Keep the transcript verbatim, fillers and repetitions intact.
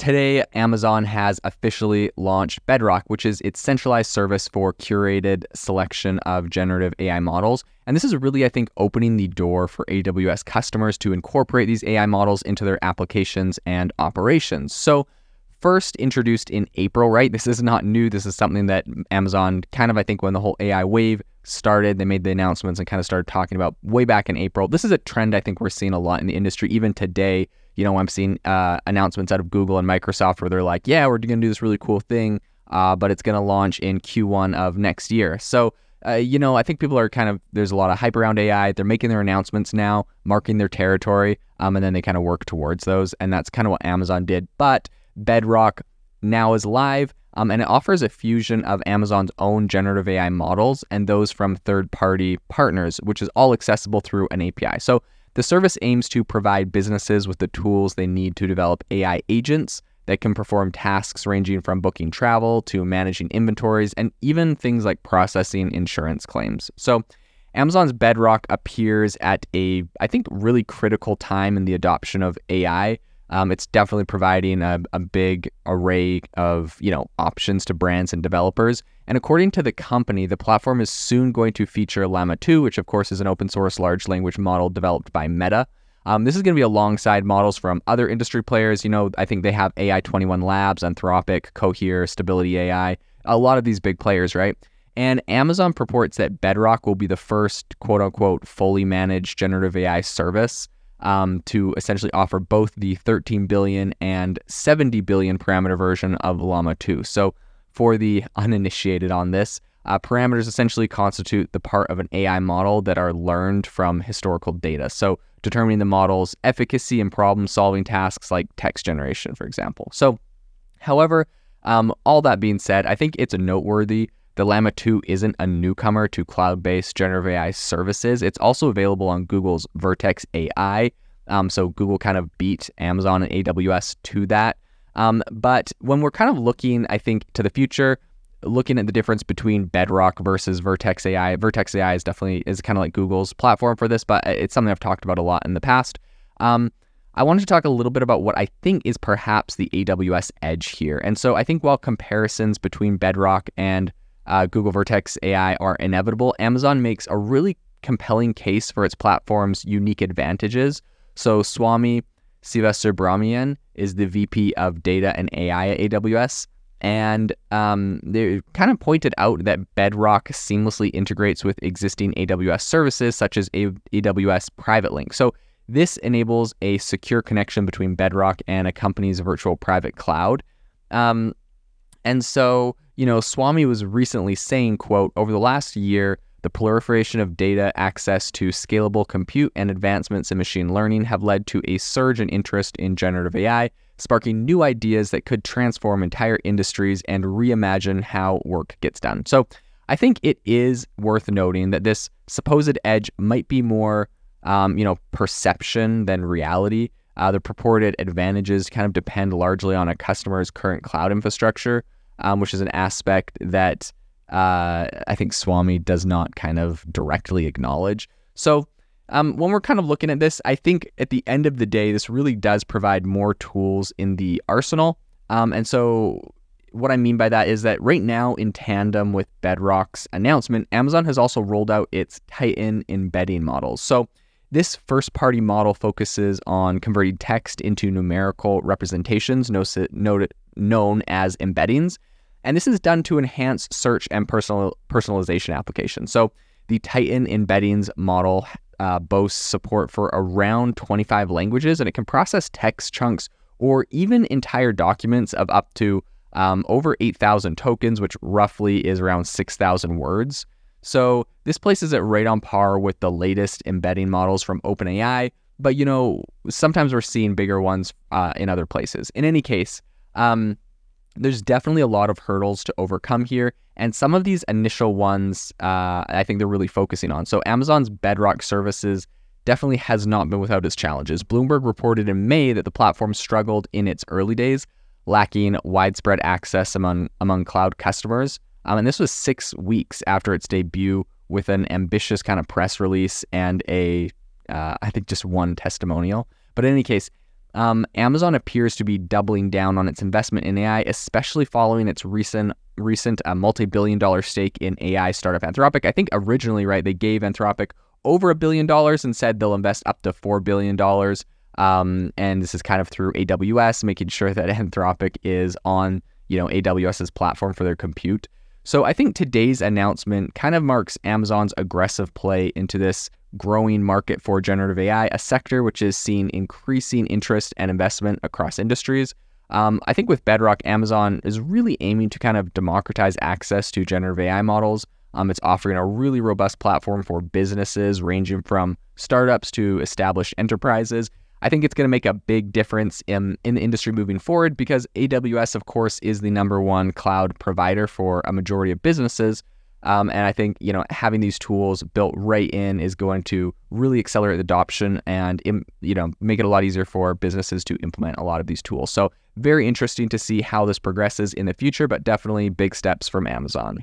today, Amazon has officially launched Bedrock, which is its centralized service for curated selection of generative A I models. And this is really, I think, opening the door for A W S customers to incorporate these A I models into their applications and operations. So first introduced in April, right? This is not new. This is something that Amazon kind of, I think, when the whole A I wave started, they made the announcements and kind of started talking about way back in April. This is a trend I think we're seeing a lot in the industry. Even today, you know, I'm seeing uh, announcements out of Google and Microsoft where they're like, yeah, we're going to do this really cool thing, uh, but it's going to launch in Q one of next year. So, uh, you know, I think people are kind of, there's a lot of hype around A I. They're making their announcements now, marking their territory, um, and then they kind of work towards those. And that's kind of what Amazon did. But Bedrock now is live, um, and it offers a fusion of Amazon's own generative A I models and those from third-party partners, which is all accessible through an A P I. So the service aims to provide businesses with the tools they need to develop A I agents that can perform tasks ranging from booking travel to managing inventories and even things like processing insurance claims. So Amazon's Bedrock appears at a, I think, really critical time in the adoption of A I. Um, it's definitely providing a, a big array of, you know, options to brands and developers. And according to the company, the platform is soon going to feature Llama two, which of course is an open source large language model developed by Meta. Um, this is going to be alongside models from other industry players. You know, I think they have A I twenty-one Labs, Anthropic, Cohere, Stability A I, a lot of these big players, right? And Amazon purports that Bedrock will be the first quote unquote fully managed generative A I service Um, to essentially offer both the thirteen billion and seventy billion parameter version of Llama two. So for the uninitiated on this, uh, parameters essentially constitute the part of an A I model that are learned from historical data. So determining the model's efficacy in problem-solving tasks like text generation, for example. So, however, um, all that being said, I think it's noteworthy the Llama two isn't a newcomer to cloud-based generative A I services. It's also available on Google's Vertex A I. Um, so Google kind of beat Amazon and A W S to that. Um, but when we're kind of looking, I think, to the future, looking at the difference between Bedrock versus Vertex A I, Vertex A I is definitely is kind of like Google's platform for this, but it's something I've talked about a lot in the past. Um, I wanted to talk a little bit about what I think is perhaps the A W S edge here. And so I think while comparisons between Bedrock and Uh, Google Vertex A I are inevitable, Amazon makes a really compelling case for its platform's unique advantages. So Swami Sivasubramanian is the V P of Data and A I at A W S, and um, they kind of pointed out that Bedrock seamlessly integrates with existing A W S services such as a- AWS Private Link. So this enables a secure connection between Bedrock and a company's virtual private cloud. Um, and so You know, Swami was recently saying, quote, over the last year, the proliferation of data access to scalable compute and advancements in machine learning have led to a surge in interest in generative A I, sparking new ideas that could transform entire industries and reimagine how work gets done. So I think it is worth noting that this supposed edge might be more, um, you know, perception than reality. Uh, the purported advantages kind of depend largely on a customer's current cloud infrastructure, Um, which is an aspect that uh, I think Swami does not kind of directly acknowledge. So um, when we're kind of looking at this, I think at the end of the day, this really does provide more tools in the arsenal. Um, and so what I mean by that is that right now, in tandem with Bedrock's announcement, Amazon has also rolled out its Titan embedding models. So this first-party model focuses on converting text into numerical representations, known as embeddings. And this is done to enhance search and personal personalization applications. So the Titan embeddings model uh, boasts support for around twenty-five languages, and it can process text chunks or even entire documents of up to um, over eight thousand tokens, which roughly is around six thousand words. So this places it right on par with the latest embedding models from OpenAI, but you know, sometimes we're seeing bigger ones uh, in other places. In any case, um, there's definitely a lot of hurdles to overcome here, and some of these initial ones, uh, I think they're really focusing on. So Amazon's Bedrock services definitely has not been without its challenges. Bloomberg reported in May that the platform struggled in its early days, lacking widespread access among among cloud customers. Um, and this was six weeks after its debut with an ambitious kind of press release and a, uh, I think just one testimonial. But in any case, Um, Amazon appears to be doubling down on its investment in A I, especially following its recent recent uh, multi-billion dollar stake in A I startup Anthropic. I think originally, right, they gave Anthropic over a billion dollars and said they'll invest up to four billion dollars. Um, and this is kind of through A W S, making sure that Anthropic is on, you know, AWS's platform for their compute. So I think today's announcement kind of marks Amazon's aggressive play into this growing market for generative A I, a sector which is seeing increasing interest and investment across industries. Um, I think with Bedrock, Amazon is really aiming to kind of democratize access to generative A I models. Um, it's offering a really robust platform for businesses ranging from startups to established enterprises. I think it's going to make a big difference in, in the industry moving forward because A W S, of course, is the number one cloud provider for a majority of businesses. Um, and I think, you know, having these tools built right in is going to really accelerate the adoption and, you know, make it a lot easier for businesses to implement a lot of these tools. So very interesting to see how this progresses in the future, but definitely big steps from Amazon.